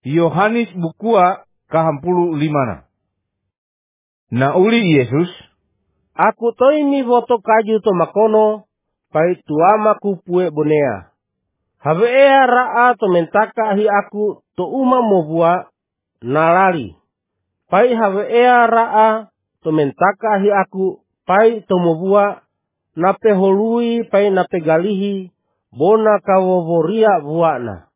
Yohanes bukua ka-15. Na uli Yesus, aku toimi voto kaju to makono, pai tuama ku pue bonea. Have ea raa to mentaka hi aku to uma mobua nalali. Pai have ea raa to mentaka hi aku pai to mobua nape holui pai nape galihi bona kawovoria buana.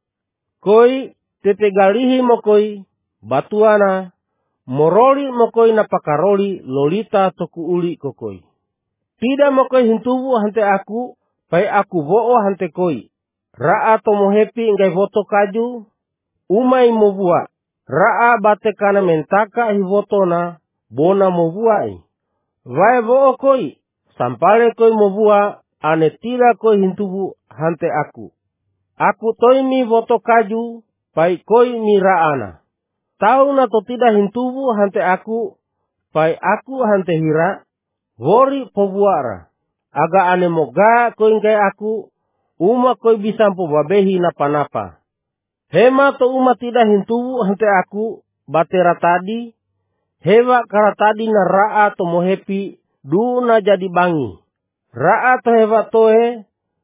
Koi tete galihi mokoi batuana moroli mokoi napakaroli lolita toku uli kokoi. Tidak mokoi hintubu hante aku pai aku bo'o hante koi. Raa tomo hepi ngai voto kaju umai mobua. Raa bate kana mentaka hi votona bona mobuai. Vai bo'o koi sampale koi mobua ane tira koi hintubu hante aku. Aku toimi voto kaju pai koi mi raana. Tahu na to tidak hintubu hante aku pai aku hante hira wori pobuara. Aga ane moga koi ngai aku uma koi bisa babehi napa-napa. Hema to uma tidak hintubu hante aku batera tadi. Hewa kara tadi na raa to mohepi duna jadi bangi. Raa to hewa toe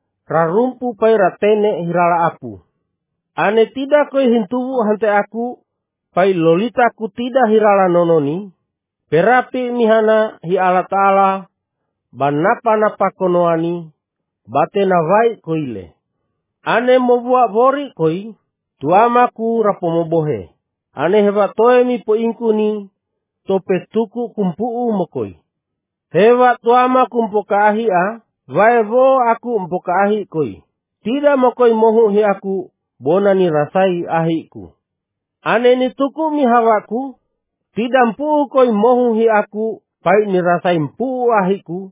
rarumpu pai ratene hirala aku. Ane tidak koi hintubu hante aku pai lolita ku tidak hirala nononi. Perapi mihana hi ala ta'ala banapa-napa konoani batena vai koile. Ane mobua bori koi tuamaku rapo mobohe. Ane hewa toe mi po ingkuni tope tuku kumpuu mokoi. Hewa tuama kumpoka ahi a vai vo aku mpoka ahi koi. Tidak mokoi mohu hi aku bona ni rasai ahiku. Ane ni tuku mi hawaku tidak mpu koi mohu hi aku pai ni rasai mpu ahiku.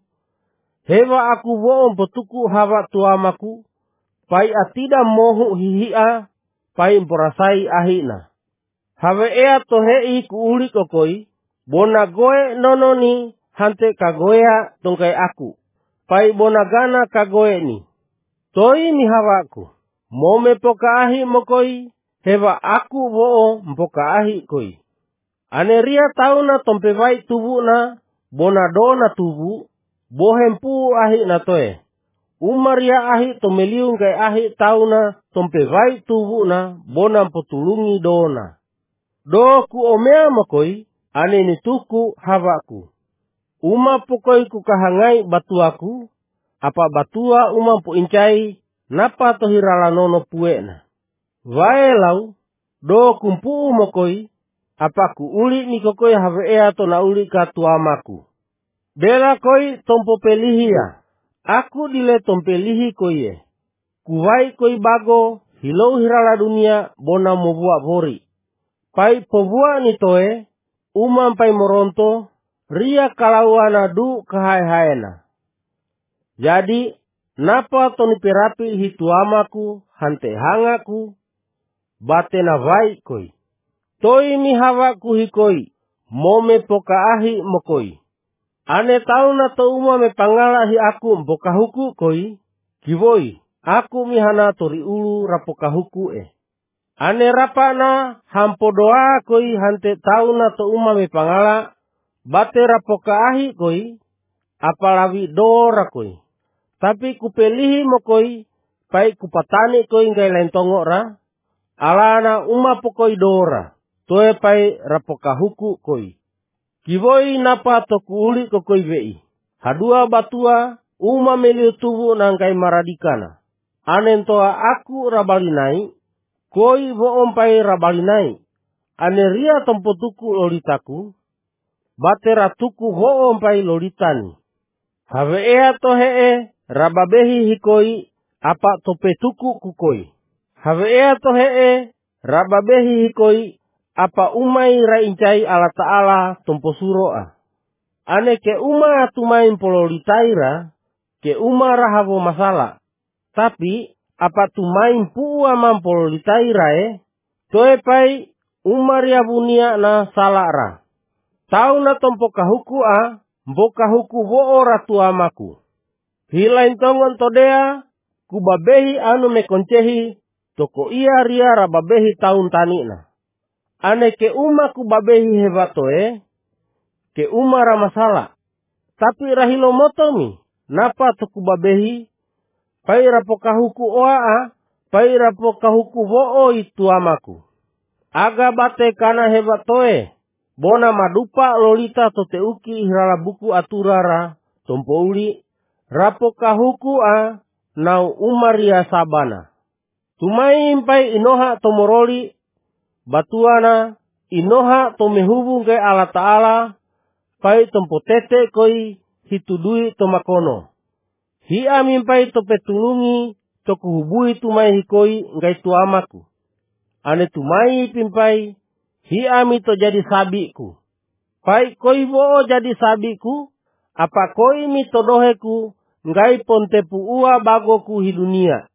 Hewa aku vo mpotuku hawa tuamaku pai atida mohu hihia pai mporasai ahina. Have ea tohei ku uli kokoi bona goe nononi hante kagoea tongkai aku. Pai bona gana kagoe ni. Toi mi hawaku. Mome poka ahi mokoi hewa aku vo mpoka ahi koi. Ane ria tauna tompe vai tubu na bona dona tubu bohempu ahi na toe. Umaria ahi tomeliung kai ahi tauna tompe vai tubu na bona potulungi dona. Do ku omea mokoi ane ni tuku hawaku. Uma pokoi ku kahangai batuaku. Apa batua uma po incai napa tohirala nono puena. Vae lau do kumpu mokoi apa ku uli ni kokoi have ea to na uli ka tuamaku. Bela koi tompo pelihia. Aku dile tompelihi koie. Kuwai koi bago hilau hirala dunia bona mobua bori. Pai pobua ni toe umam pai moronto ria kalauana du kahai-haena. Jadi napa toni perapi hituamaku hante hangaku batena vai koi. Toi mi hawaku hikoi mome poka ahi mokoi. Ane tauna to uma me pangala hi aku mpoka huku koi. Kivoi aku mihana tori ulu rapoka huku e. Ane rapana hampo doa koi hante tauna to uma me pangala bate rapoka ahi koi. Apalawi dora koi. Tapi kupelihi mokoi pai kupatani koi ngai lentongo ra. Alana uma pokoi dora. Toe pai rapoka huku koi. Kivoi napa toku uli kokoi vei. Hadua batua uma meliu tubu nangkai maradikana. Anentoa aku rabalinai. Koi voom pai rabalinai. Ane ria tompotuku lolitaku. Batera tuku voom pai lolitani. Have ea tohee rababehi hikoi apa topetuku kukoi. Have ea tohee rababehi hikoi apa umai raincai ala ta'ala tompo suroa. Ane ke uma tumain pololitaira ke uma rahavo masala. Tapi apa tumain puua mampololitaira toe pai umaria bunia na salara. Tau na tompo kahukua mboka huku voora tuamaku. Hilain tongon todea kubabehi anu mekoncehi toko ia ria rababehi taun tanina. Ane ke uma ku babehi hebatoe, ke uma ramasala. Tapi rahilo motomi, napa to ku babehi, pai rapokahuku oaa, pai rapokahuku vo'o itu amaku. Aga bate kana hebatoe, bona madupa lolita to teuki hirala buku aturara, tompouli, rapokahuku a, nau umaria sabana. Tumai impai inoha tomoroli, batuana, inoha tomehubung ke Allah Ta'ala, pai tompo tete koi hitudui tomakono. Hia mimpai to petulungi, to kuhubui tumai hikoi ngai tuamaku. Ane tumai pimpai, hia mi to jadi sabiku. Pai koi bo'o jadi sabiku, apa koi mi to doheku, ngai pontepu ua bagoku hi dunia.